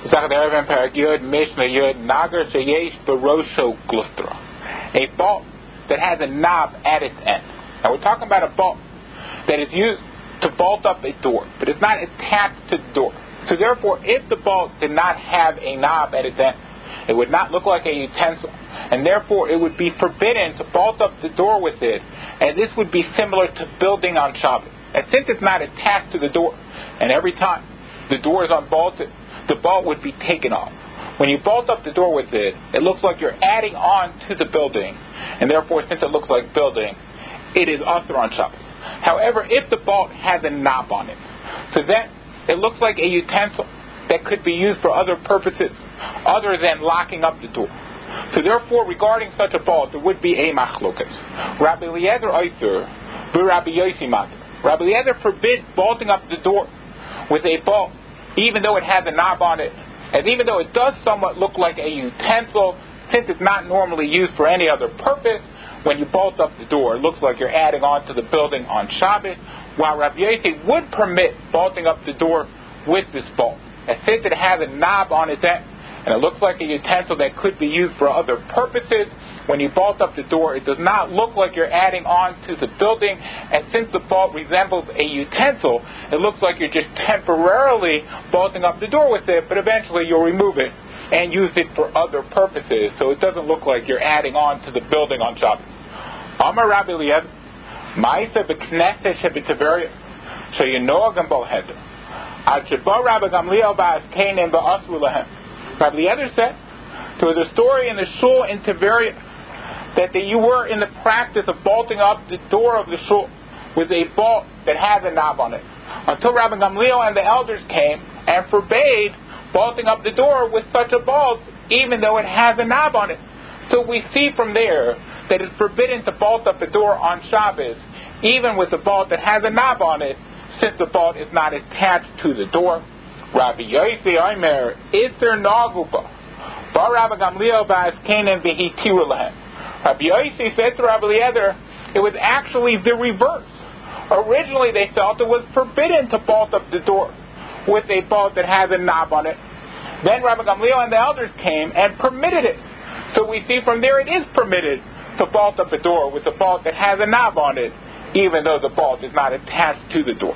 A bolt that has a knob at its end. Now we're talking about a bolt that is used to bolt up a door, but it's not attached to the door. So therefore, if the bolt did not have a knob at its end, it would not look like a utensil, and therefore it would be forbidden to bolt up the door with it, and this would be similar to building on Shabbos. And since it's not attached to the door, and every time the door is unbolted, the bolt would be taken off. When you bolt up the door with it, it looks like you're adding on to the building, and therefore, since it looks like building, it is also on Shabbos. However, if the bolt has a knob on it, so then it looks like a utensil that could be used for other purposes other than locking up the door. So therefore, regarding such a bolt, there would be a machlokas. Rabbi Eliezer Oiser, Rabbi Yossi Mater. Rabbi Eliezer forbids bolting up the door with a bolt, even though it has a knob on it, and even though it does somewhat look like a utensil, since it's not normally used for any other purpose, when you bolt up the door, it looks like you're adding on to the building on Shabbos, while Rabbi Yossi would permit bolting up the door with this bolt. And since it has a knob on its end, and it looks like a utensil that could be used for other purposes, when you bolt up the door, it does not look like you're adding on to the building, and since the bolt resembles a utensil, it looks like you're just temporarily bolting up the door with it, but eventually you'll remove it and use it for other purposes, so it doesn't look like you're adding on to the building on Shabbos. Amar Rabbi Eliezer, Ma'aseh b'knesset sheb'Tiberia, she'yinoagam bo heder, ad sheba Rabbi Gamliel ba'askenim ba'asru lahem. Rabbi Eliezer said, there was a story in the shul in Tiberia that you were in the practice of bolting up the door of the shul with a bolt that has a knob on it, until Rabbi Gamliel and the elders came and forbade bolting up the door with such a bolt, even though it has a knob on it. So we see from there that it's forbidden to bolt up the door on Shabbos, even with a bolt that has a knob on it, since the bolt is not attached to the door. Rabbi Yossi Omer, Isser Naguba, Bar Rabbi Gamliel ba'askenim v'hitiru lahem. Rabbi Yossi said to Rabbi Eliezer, it was actually the reverse. Originally they felt it was forbidden to bolt up the door with a bolt that has a knob on it. Then Rabbi Gamliel and the elders came and permitted it. So we see from there it is permitted to bolt up the door with a bolt that has a knob on it, even though the bolt is not attached to the door.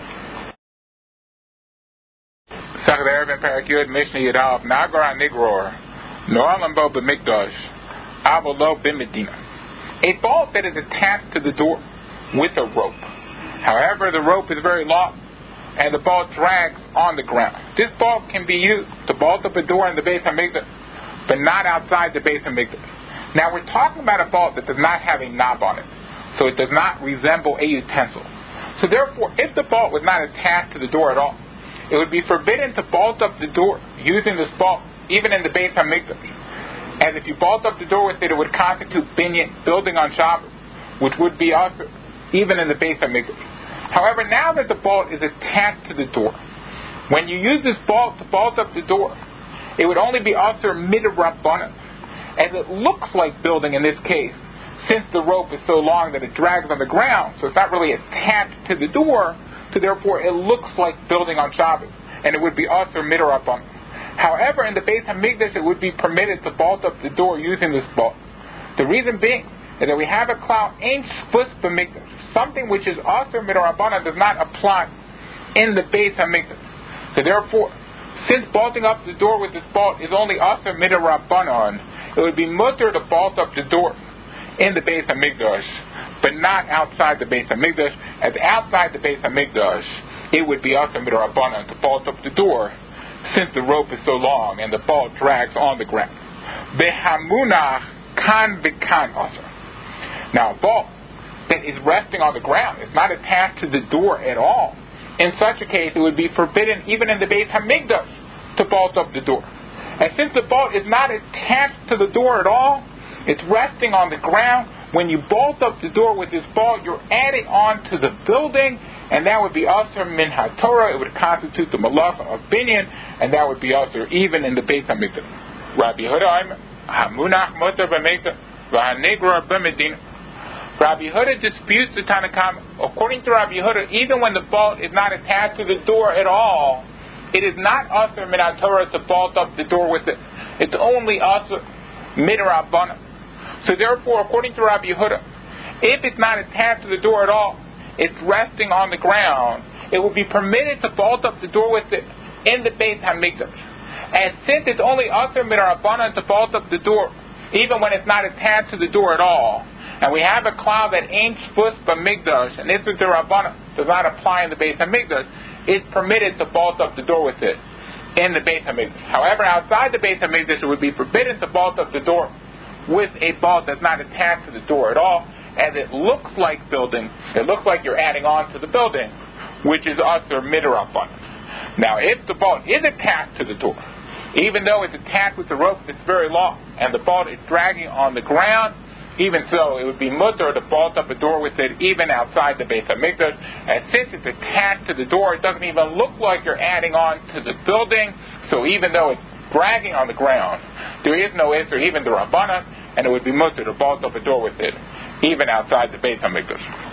A bolt that is attached to the door with a rope. However, the rope is very long and the bolt drags on the ground. This bolt can be used to bolt up a door in the Beis Hamikdash, but not outside the Beis Hamikdash. Now we're talking about a bolt that does not have a knob on it, so it does not resemble a utensil. So therefore, if the bolt was not attached to the door at all, it would be forbidden to bolt up the door using this bolt, even in the Beis Hamikdash. And if you bolt up the door with it, it would constitute binyan, building on Shabbos, which would be also even in the Beis Hamikdash. However, now that the bolt is attached to the door, when you use this bolt to bolt up the door, it would only be also midrabbanan, as it looks like building in this case, since the rope is so long that it drags on the ground, so it's not really attached to the door, so therefore it looks like building on Shabbos, and it would be also midrabbanan. However, in the Beis Hamikdash, it would be permitted to bolt up the door using this bolt. The reason being is that we have a klal ein shvus b'mikdash. Something which is also midrabbanan does not apply in the Beis Hamikdash. So therefore, since bolting up the door with this bolt is only also midrabbanan, it would be mutter to bolt up the door in the Beis Hamikdash, but not outside the Beis Hamikdash. As outside the Beis Hamikdash, it would be also midrabbanan to bolt up the door, since the rope is so long and the bolt drags on the ground. Behamunach kan v'kan also. Now, a bolt that is resting on the ground, is not attached to the door at all. In such a case, it would be forbidden even in the Beis Hamikdash to bolt up the door. And since the bolt is not attached to the door at all, it's resting on the ground. When you bolt up the door with this bolt, you're adding on to the building, and that would be also min haTorah. It would constitute the malacha of binyan, and that would be also even in the Beis Hamikdash. Rabbi Yehuda hamunach mutar b'mikdash v'hanigra b'medina. Rabbi Yehuda disputes the Tanna Kamma. According to Rabbi Yehuda, even when the bolt is not attached to the door at all, it is not asur min Torah to bolt up the door with it. It's only asur min Rabbanan. So therefore, according to Rabbi Yehuda, if it's not attached to the door at all, it's resting on the ground, it will be permitted to bolt up the door with it in the Beit HaMikdash. And since it's only asur min Rabbanan to bolt up the door, even when it's not attached to the door at all, and we have a cloud that ain't shvus b'mikdash, and this is the Rabbanan, does not apply in the Beit HaMikdash, it's permitted to bolt up the door with it in the Beit HaMikdash. However, outside the Beit HaMikdash, it would be forbidden to bolt up the door with a bolt that's not attached to the door at all, as it looks like building, it looks like you're adding on to the building, which is asur midrabanan. Now, if the bolt is attached to the door, even though it's attached with the rope that's very long, and the bolt is dragging on the ground, even so, it would be mutter to bolt up a door with it even outside the Beit HaMikdash. And since it's attached to the door, it doesn't even look like you're adding on to the building. So even though it's dragging on the ground, there is no Isser, even the Rabbanan, and it would be mutter to bolt up a door with it even outside the Beit HaMikdash.